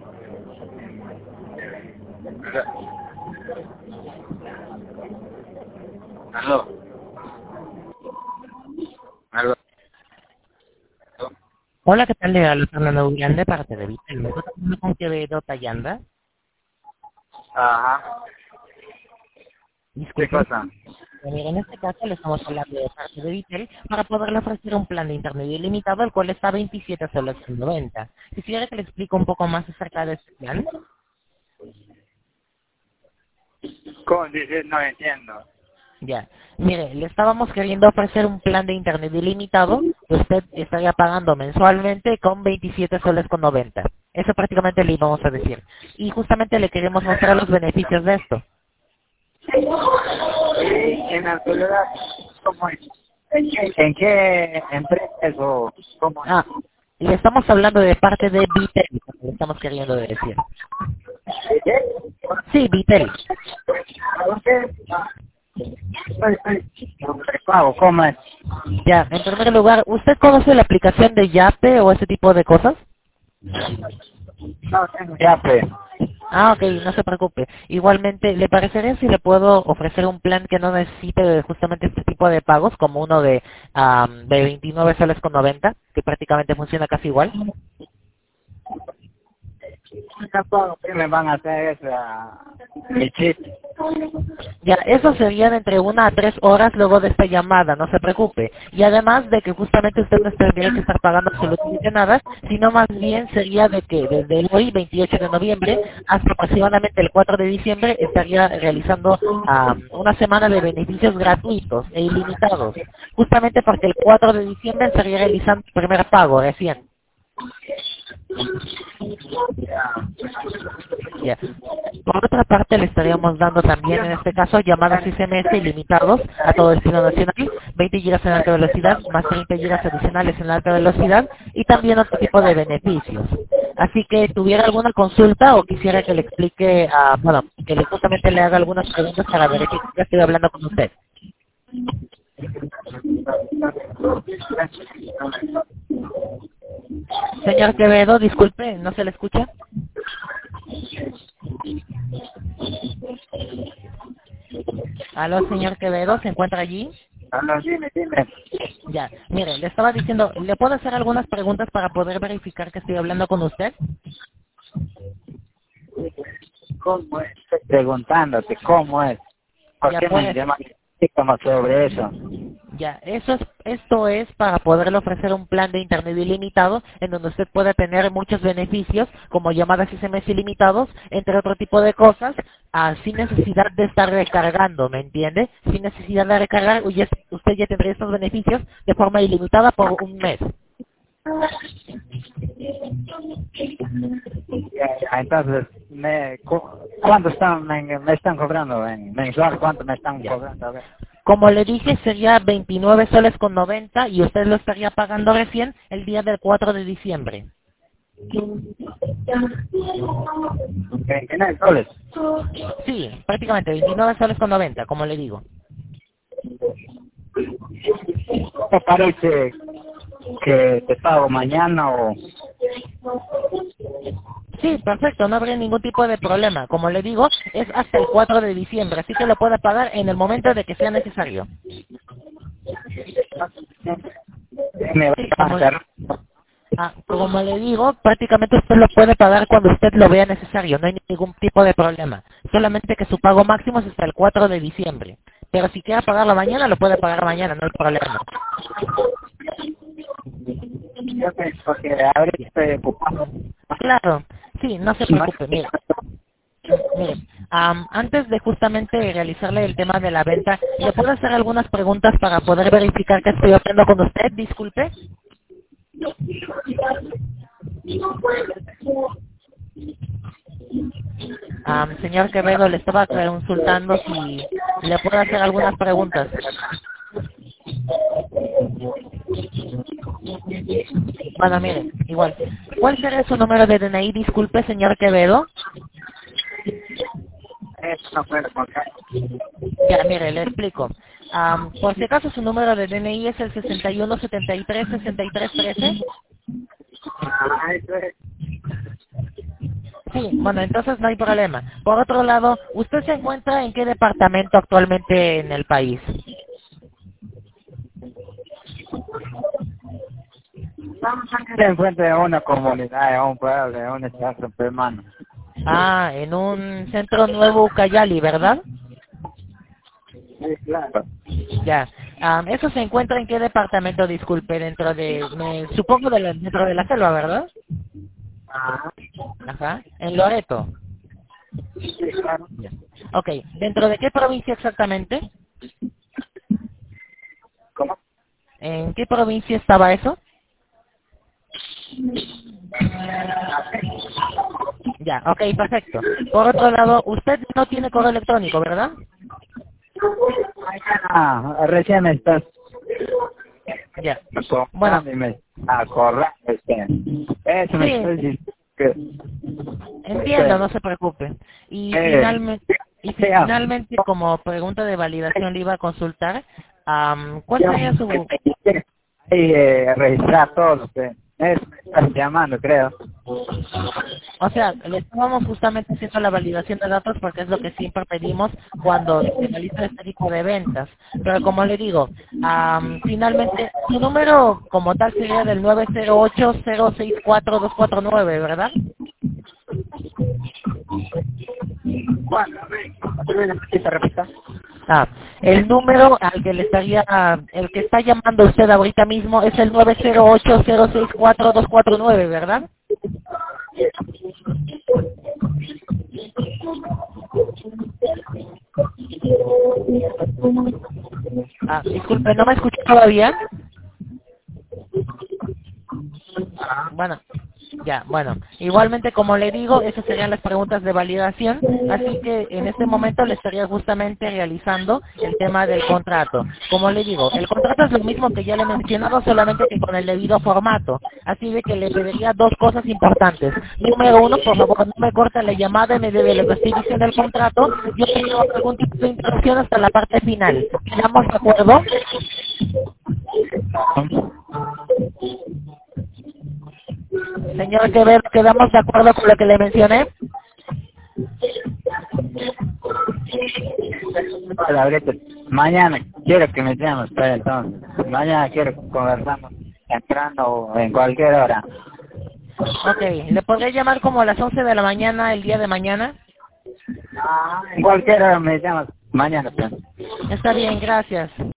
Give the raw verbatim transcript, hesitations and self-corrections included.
Aló. Aló. Hola, ¿qué tal? Le hablo Fernando Urián de parte de Vitel. ¿Me está hablando con Quevedo Tayanda? Ajá. ¿Qué Disculpe. cosa? Mira, en este caso le estamos hablando de parte de Vitel para poderle ofrecer un plan de internet ilimitado, el cual está a veintisiete soles con noventa. Quisiera que le explique un poco más acerca de este plan. ¿Cómo dices? No entiendo. Ya. Mire, le estábamos queriendo ofrecer un plan de internet ilimitado que usted estaría pagando mensualmente con veintisiete soles con noventa. Eso prácticamente le íbamos a decir. Y justamente le queremos mostrar los beneficios de esto. Y en la actualidad, ¿cómo es? ¿En qué, en qué empresas o cómo es? Ah, le estamos hablando de parte de Vitel, le estamos queriendo decir. ¿Qué? Sí, Vitel. ¿A dónde? Ay, ay, prepago, ¿cómo es? Ya, en primer lugar, ¿usted conoce la aplicación de Yape o ese tipo de cosas? No tengo ya, pues. Ah, ok, no se preocupe. Igualmente, ¿le parecería si le puedo ofrecer un plan que no necesite justamente este tipo de pagos, como uno de, am, de veintinueve soles con noventa, que prácticamente funciona casi igual? ¿Qué me van a hacer esa... mi chip? Ya, eso serían entre una a tres horas luego de esta llamada, no se preocupe. Y además de que justamente usted no tendría que estar pagando absolutamente nada, sino más bien sería de que desde el hoy, veintiocho de noviembre, hasta aproximadamente el cuatro de diciembre, estaría realizando am, una semana de beneficios gratuitos e ilimitados. Justamente porque el cuatro de diciembre estaría realizando el primer pago recién. Ya. Por otra parte, le estaríamos dando también, en este caso, llamadas S M S ilimitados a todo el destino nacional, veinte gigas en alta velocidad, más treinta gigas adicionales en la alta velocidad y también otro tipo de beneficios. Así que, ¿tuviera alguna consulta o quisiera que le explique, a, bueno, que le justamente le haga algunas preguntas para verificar que estoy hablando con usted? Señor Quevedo, disculpe, ¿no se le escucha? Aló, señor Quevedo, ¿se encuentra allí? No, no, dime, dime. Ya, mire, le estaba diciendo, ¿le puedo hacer algunas preguntas para poder verificar que estoy hablando con usted? ¿Cómo es? Estoy preguntándote, ¿cómo es? ¿Por Ya qué me pues, llaman como sobre eso? ya, eso es, esto es para poderle ofrecer un plan de internet ilimitado en donde usted pueda tener muchos beneficios como llamadas S M S ilimitados, entre otro tipo de cosas, ah, sin necesidad de estar recargando, ¿me entiende? Sin necesidad de recargar, uy, usted ya tendría estos beneficios de forma ilimitada por un mes. Ya, ya, entonces, me, cu- ¿cuánto están, me, me están cobrando en mensual? ¿Cuánto me están Ya. cobrando? A ver. Como le dije, sería veintinueve soles con noventa y usted lo estaría pagando recién el día del cuatro de diciembre. veintinueve soles. Sí, prácticamente veintinueve soles con noventa, como le digo. ¿Te parece que te pago mañana o...? Sí, perfecto, no habría ningún tipo de problema. Como le digo, es hasta el cuatro de diciembre, así que lo puede pagar en el momento de que sea necesario. Me va Sí, a como, hacer. ah, como le digo, prácticamente usted lo puede pagar cuando usted lo vea necesario, no hay ningún tipo de problema. Solamente que su pago máximo es hasta el cuatro de diciembre. Pero si quiere pagarlo mañana, lo puede pagar mañana, no hay problema. Yo pienso que ahorita estoy ocupado. Claro, sí, no se preocupe, mire. Mire, am, antes de justamente realizarle el tema de la venta, ¿le puedo hacer algunas preguntas para poder verificar que estoy hablando con usted? Disculpe. Am, señor Quevedo, le estaba consultando si le puedo hacer algunas preguntas. Bueno, mire, igual. ¿Cuál será su número de D N I? Disculpe, señor Quevedo. Eso no puedo contar. Ya, mire, le explico. Am, por si acaso su número de D N I es el sesenta y uno setenta y tres sesenta y tres trece. Ah, eso es. Sí, bueno, entonces no hay problema. Por otro lado, ¿usted se encuentra en qué departamento actualmente en el país? Se encuentra en una comunidad, en un pueblo, en un estado hermano. Ah, en un centro nuevo Ucayali, ¿verdad? Sí, claro. Ya. Ah, ¿eso se encuentra en qué departamento, disculpe, dentro de, me, supongo de la- dentro de la selva, ¿verdad? Ah, Ajá. En Loreto. sí, claro. Ya. Ok, ¿dentro de qué provincia exactamente? ¿Cómo? ¿En qué provincia estaba eso? Ya, ok, perfecto. Por otro lado, usted no tiene correo electrónico, ¿verdad? Ah, recién estás Ya. Bueno, comprando y me acordando. Este. Eso me sí, estoy diciendo que... entiendo, Este, no se preocupe. Y eh, finalmente, y ¿qué hago? finalmente, como pregunta de validación le iba a consultar, am, ¿cuál Yo sería su, ahí eh, registrar todo lo que es, me estás llamando, creo. o sea, le estábamos justamente haciendo la validación de datos porque es lo que siempre pedimos cuando se realiza este tipo de ventas. Pero como le digo, am, finalmente, su número como tal sería del nueve cero ocho, cero seis cuatro, dos cuatro nueve, ¿verdad? Bueno, a ver, ¿qué te repita? Ah, el número al que le estaría, el que está llamando usted ahorita mismo es el nueve cero ocho, cero seis cuatro, dos cuatro nueve, ¿verdad? Ah, disculpe, ¿no me escucha todavía? Bueno, ya, bueno. Igualmente, como le digo, esas serían las preguntas de validación, así que en este momento le estaría justamente realizando el tema del contrato. Como le digo, el contrato es lo mismo que ya le he mencionado, solamente que con el debido formato. Así de que le pediría dos cosas importantes. Número uno, por favor, no me corte la llamada en medio de lo que estoy diciendo del contrato. Yo quiero algún tipo de interrupción hasta la parte final. ¿Estamos de acuerdo? Señor Quevedo, ¿quedamos de acuerdo con lo que le mencioné? Hola, ahorita, mañana quiero que me llames, pero entonces, mañana quiero que conversamos entrando o en cualquier hora. Ok, ¿le podré llamar como a las once de la mañana el día de mañana? Ah, en cualquier hora me llamas, mañana, pues. Está bien, gracias.